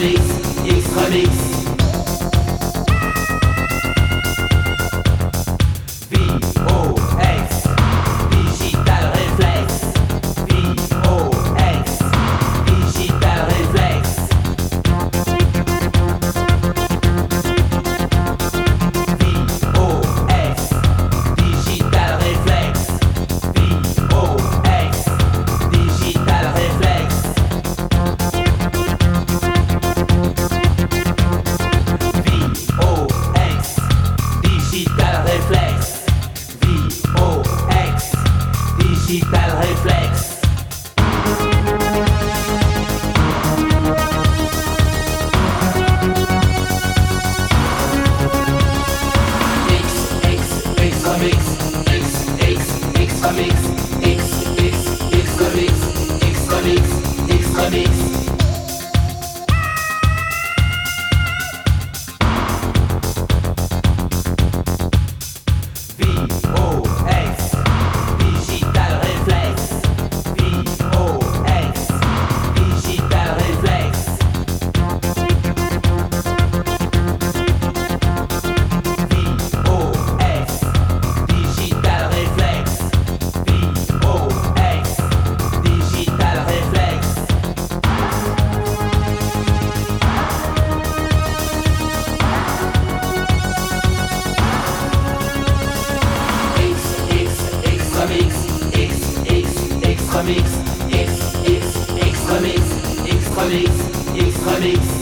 X-Remix, X-Remix. VOX, Digital Reflex. VOX, Digital Reflex. VOX, Digital Reflex. VOX, Digital Reflex. VOX, Digital Reflex. VOX, Digital Reflex. X-Remix, X-Remix, X-Remix, X-Remix, X-Remix. VOX, Digital Reflex. VOX, Digital Reflex. VOX, Digital Reflex. VOX, Digital Reflex. X-Remix, X-Remix, X-Remix, X-Remix, X-Remix.